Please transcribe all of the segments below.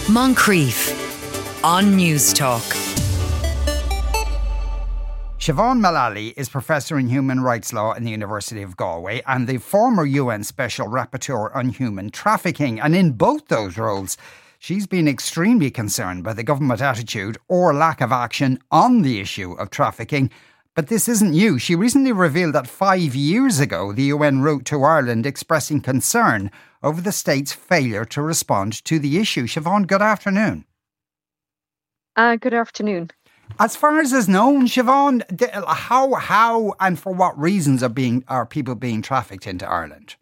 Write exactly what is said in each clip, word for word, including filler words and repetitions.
Moncrief on News Talk. Siobhan Mullally is Professor in Human Rights Law in the University of Galway and the former U N Special Rapporteur on Human Trafficking. And in both those roles, she's been extremely concerned by the government attitude or lack of action on the issue of trafficking. But this isn't new. She recently revealed that five years ago, the U N wrote to Ireland expressing concern over the state's failure to respond to the issue. Siobhan, good afternoon. Uh, good afternoon. As far as is known, Siobhan, how, how and for what reasons are being are people being trafficked into Ireland?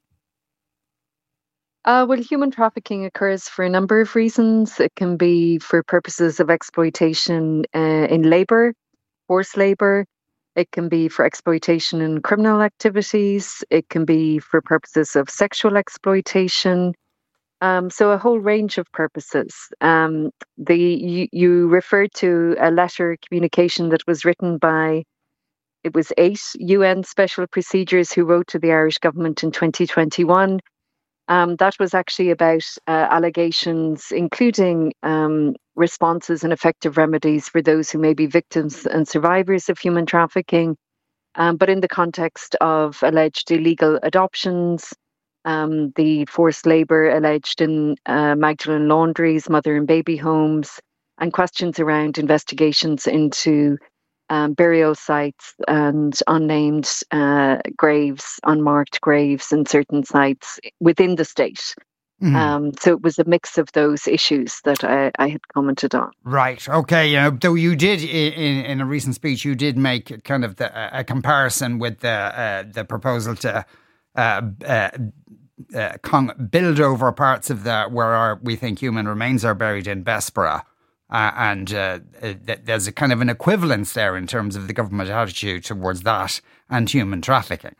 Uh, well, human trafficking occurs for a number of reasons. It can be for purposes of exploitation uh, in labour, forced labour. It can be for exploitation in criminal activities. It can be for purposes of sexual exploitation. Um, so a whole range of purposes. Um, the you, you referred to a letter communication that was written by, it was eight U N special procedures who wrote to the Irish government in twenty twenty-one. Um, that was actually about uh, allegations, including um, responses and effective remedies for those who may be victims and survivors of human trafficking, um, but in the context of alleged illegal adoptions, um, the forced labour alleged in uh, Magdalen laundries, mother and baby homes, and questions around investigations into Um, burial sites and unnamed uh, graves, unmarked graves in certain sites within the state. Mm. Um, so it was a mix of those issues that I, I had commented on. Right. Okay. You know, though you did in, in a recent speech, you did make kind of the, a comparison with the uh, the proposal to uh, uh, uh, con- build over parts of the where our, we think human remains are buried in Bessborough. Uh, and uh, th- there's a kind of an equivalence there in terms of the government attitude towards that and human trafficking.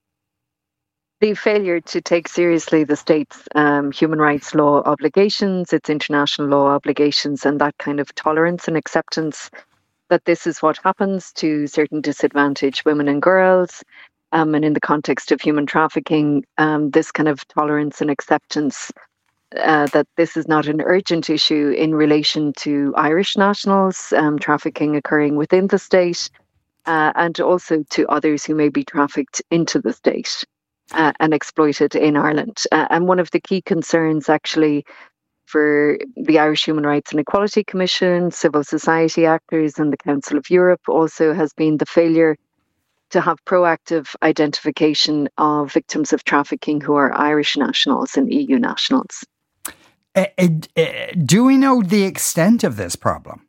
The failure to take seriously the state's um, human rights law obligations, its international law obligations, and that kind of tolerance and acceptance that this is what happens to certain disadvantaged women and girls. Um, and in the context of human trafficking, um, this kind of tolerance and acceptance Uh, that this is not an urgent issue in relation to Irish nationals, um, trafficking occurring within the state, uh, and also to others who may be trafficked into the state uh, and exploited in Ireland. Uh, and one of the key concerns actually for the Irish Human Rights and Equality Commission, civil society actors and the Council of Europe also has been the failure to have proactive identification of victims of trafficking who are Irish nationals and E U nationals. Uh, uh, do we know the extent of this problem?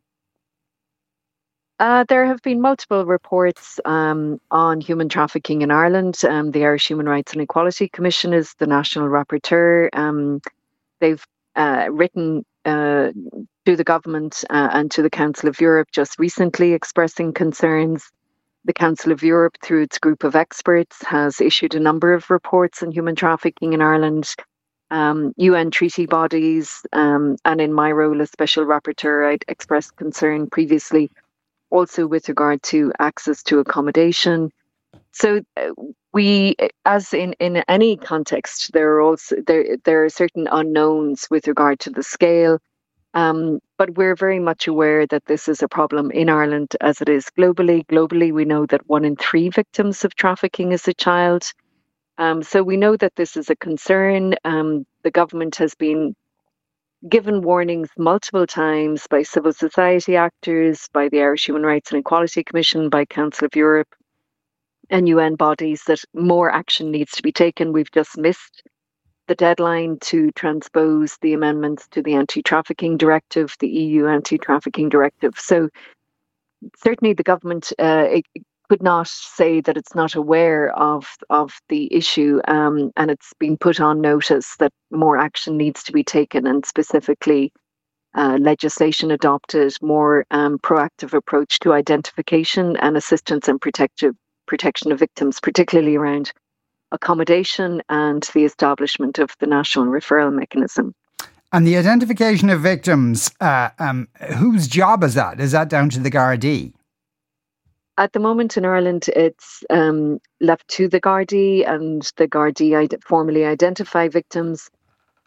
Uh, there have been multiple reports um, on human trafficking in Ireland. Um, the Irish Human Rights and Equality Commission is the national rapporteur. Um, they've uh, written uh, to the government uh, and to the Council of Europe just recently expressing concerns. The Council of Europe, through its group of experts, has issued a number of reports on human trafficking in Ireland. Um, U N treaty bodies, um, and in my role as Special Rapporteur, I'd expressed concern previously also with regard to access to accommodation. So uh, we, as in, in any context, there are also there there are certain unknowns with regard to the scale, um, but we're very much aware that this is a problem in Ireland as it is globally. Globally, we know that one in three victims of trafficking is a child. Um, so we know that this is a concern. Um, the government has been given warnings multiple times by civil society actors, by the Irish Human Rights and Equality Commission, by Council of Europe and U N bodies that more action needs to be taken. We've just missed the deadline to transpose the amendments to the Anti-Trafficking Directive, the E U Anti-Trafficking Directive. So certainly the government uh, it, could not say that it's not aware of of the issue, um, and it's been put on notice that more action needs to be taken, and specifically uh, legislation adopted, more um, proactive approach to identification and assistance and protective protection of victims, particularly around accommodation and the establishment of the national referral mechanism. And the identification of victims, uh, um, whose job is that? Is that down to the Gardaí? At the moment in Ireland, it's um, left to the Gardaí, and the Gardaí id- formally identify victims.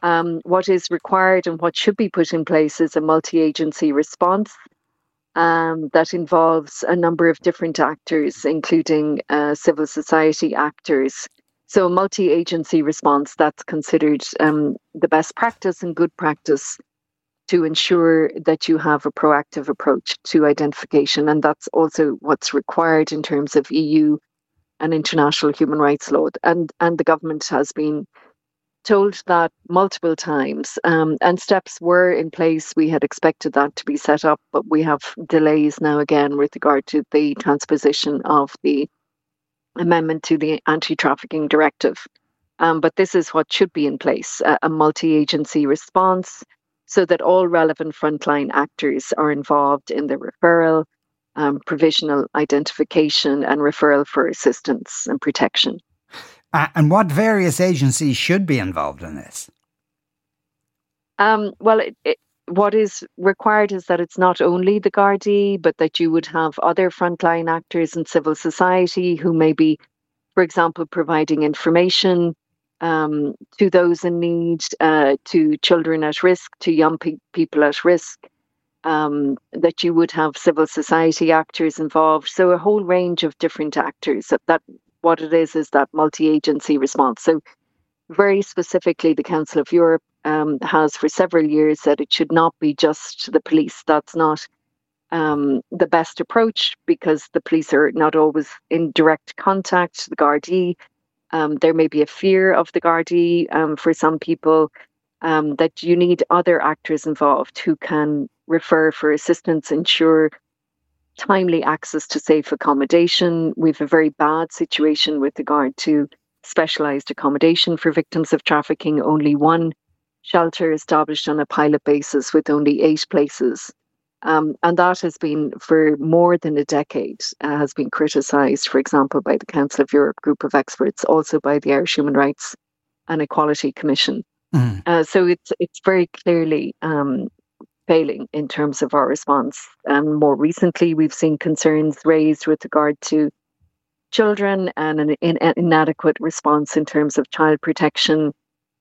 Um, what is required and what should be put in place is a multi-agency response um, that involves a number of different actors, including uh, civil society actors. So a multi-agency response, that's considered um, the best practice and good practice to ensure that you have a proactive approach to identification. And that's also what's required in terms of E U and international human rights law. And, and the government has been told that multiple times, um, and steps were in place. We had expected that to be set up, but we have delays now again with regard to the transposition of the amendment to the anti-trafficking directive. Um, but this is what should be in place, a, a multi-agency response, so that all relevant frontline actors are involved in the referral, um, provisional identification and referral for assistance and protection. Uh, and what various agencies should be involved in this? Um, well, it, it, what is required is that it's not only the Gardaí, but that you would have other frontline actors in civil society who may be, for example, providing information um, to those in need, uh, to children at risk, to young pe- people at risk, um, that you would have civil society actors involved. So a whole range of different actors. That, that what it is is that multi-agency response. So very specifically, the Council of Europe um, has for several years said it should not be just the police. That's not um, the best approach, because the police are not always in direct contact. The Gardaí, um, there may be a fear of the Gardaí um, for some people, um, that you need other actors involved who can refer for assistance, ensure timely access to safe accommodation. We have a very bad situation with regard to specialised accommodation for victims of trafficking. Only one shelter established on a pilot basis with only eight places. Um, and that has been, for more than a decade, uh, has been criticised, for example, by the Council of Europe group of experts, also by the Irish Human Rights and Equality Commission. Mm. Uh, so it's it's very clearly um, failing in terms of our response. And more recently, we've seen concerns raised with regard to children and an in- inadequate response in terms of child protection.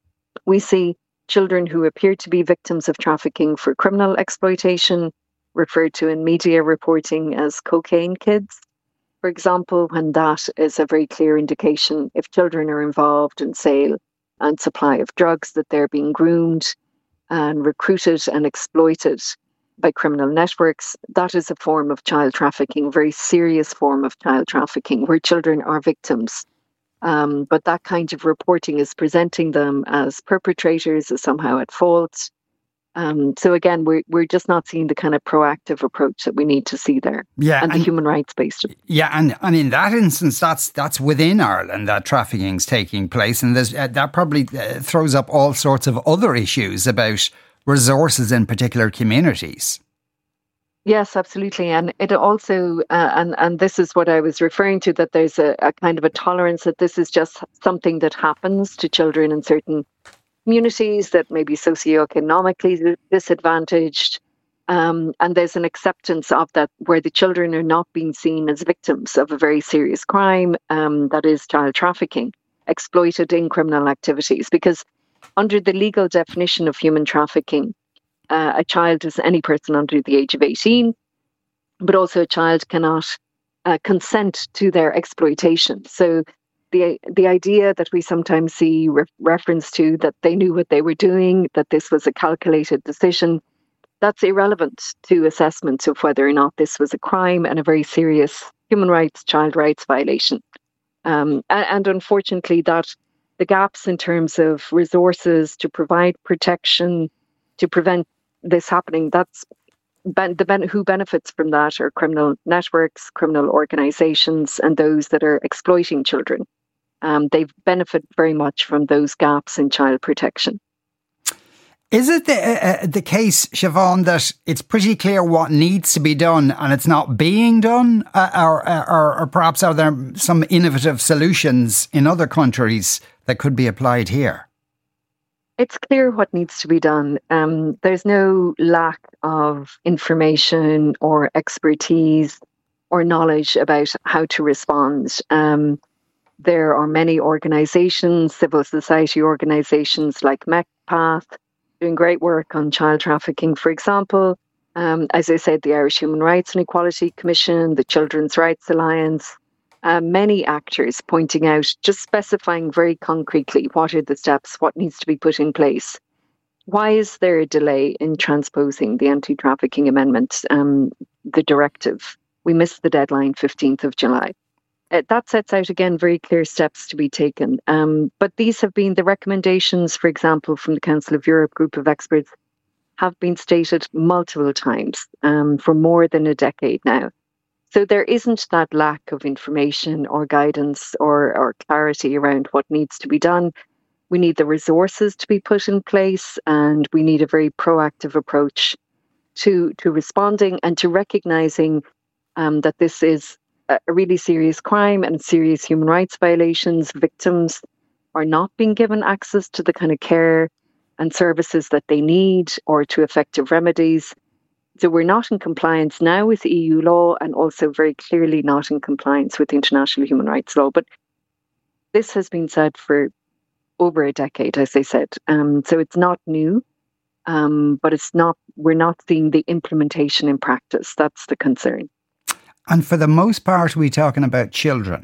We see children who appear to be victims of trafficking for criminal exploitation, referred to in media reporting as cocaine kids, for example, when that is a very clear indication, if children are involved in sale and supply of drugs, that they're being groomed and recruited and exploited by criminal networks. That is a form of child trafficking, a very serious form of child trafficking, where children are victims. Um, but that kind of reporting is presenting them as perpetrators, as somehow at fault. Um, so again, we're we're just not seeing the kind of proactive approach that we need to see there, yeah, and, and the human rights based. Yeah, and, and in that instance, that's that's within Ireland that trafficking's taking place, and there's, uh, that probably uh, throws up all sorts of other issues about resources in particular communities. Yes, absolutely, and it also, uh, and and this is what I was referring to, that there's a, a kind of a tolerance that this is just something that happens to children in certain communities that may be socioeconomically disadvantaged, um, and there's an acceptance of that, where the children are not being seen as victims of a very serious crime, um, that is child trafficking, exploited in criminal activities. Because under the legal definition of human trafficking, uh, a child is any person under the age of eighteen, but also a child cannot uh, consent to their exploitation. So The the idea that we sometimes see re- reference to, that they knew what they were doing, that this was a calculated decision, that's irrelevant to assessment of whether or not this was a crime and a very serious human rights, child rights violation. Um, and, and unfortunately, that the gaps in terms of resources to provide protection, to prevent this happening, that's ben- the ben- who benefits from that are criminal networks, criminal organisations, and those that are exploiting children. Um, they benefit very much from those gaps in child protection. Is it the, uh, the case, Siobhan, that it's pretty clear what needs to be done and it's not being done? Uh, or, or, or perhaps are there some innovative solutions in other countries that could be applied here? It's clear what needs to be done. Um, there's no lack of information or expertise or knowledge about how to respond. Um, There are many organisations, civil society organisations like M E C, path, doing great work on child trafficking, for example. Um, as I said, the Irish Human Rights and Equality Commission, the Children's Rights Alliance, uh, many actors pointing out, just specifying very concretely what are the steps, what needs to be put in place. Why is there a delay in transposing the anti-trafficking amendment, um, the directive? We missed the deadline, fifteenth of July. Uh, that sets out, again, very clear steps to be taken. Um, but these have been the recommendations, for example, from the Council of Europe group of experts, have been stated multiple times um, for more than a decade now. So there isn't that lack of information or guidance or, or clarity around what needs to be done. We need the resources to be put in place, and we need a very proactive approach to, to responding and to recognising um, that this is a really serious crime and serious human rights violations. Victims are not being given access to the kind of care and services that they need or to effective remedies. So we're not in compliance now with E U law, and also very clearly not in compliance with international human rights law. But this has been said for over a decade, as I said. Um, so it's not new, um, but it's not. We're not seeing the implementation in practice. That's the concern. And for the most part, we're talking about children.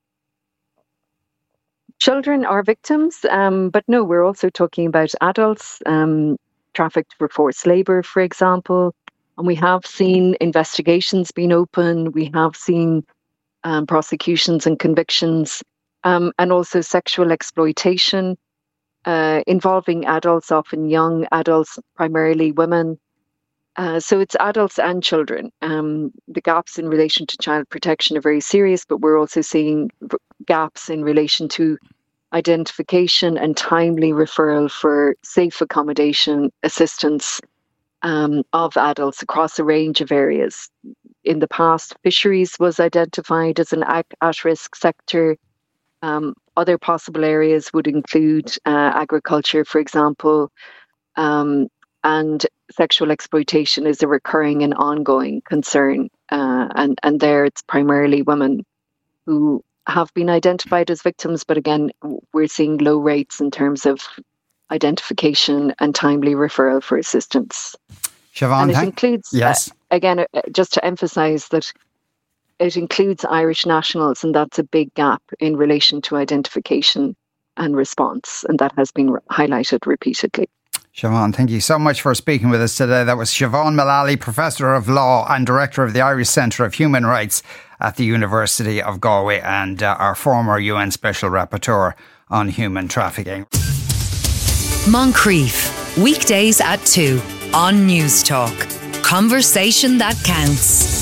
Children are victims, um, but no, we're also talking about adults, um, trafficked for forced labour, for example. And we have seen investigations being open. We have seen um, prosecutions and convictions, um, and also sexual exploitation uh, involving adults, often young adults, primarily women. Uh, so it's adults and children. Um, the gaps in relation to child protection are very serious, but we're also seeing gaps in relation to identification and timely referral for safe accommodation assistance um, of adults across a range of areas. In the past, fisheries was identified as an at-risk sector. Um, other possible areas would include uh, agriculture, for example, um, and sexual exploitation is a recurring and ongoing concern. Uh, and, and there it's primarily women who have been identified as victims. But again, we're seeing low rates in terms of identification and timely referral for assistance. Siobhan, and it thank- includes, yes. uh, again, uh, just to emphasise that it includes Irish nationals, and that's a big gap in relation to identification and response. And that has been re- highlighted repeatedly. Siobhan, thank you so much for speaking with us today. That was Siobhan Mullally, Professor of Law and Director of the Irish Centre of Human Rights at the University of Galway, and uh, our former U N Special Rapporteur on Human Trafficking. Moncrief, weekdays at two on News Talk. Conversation that counts.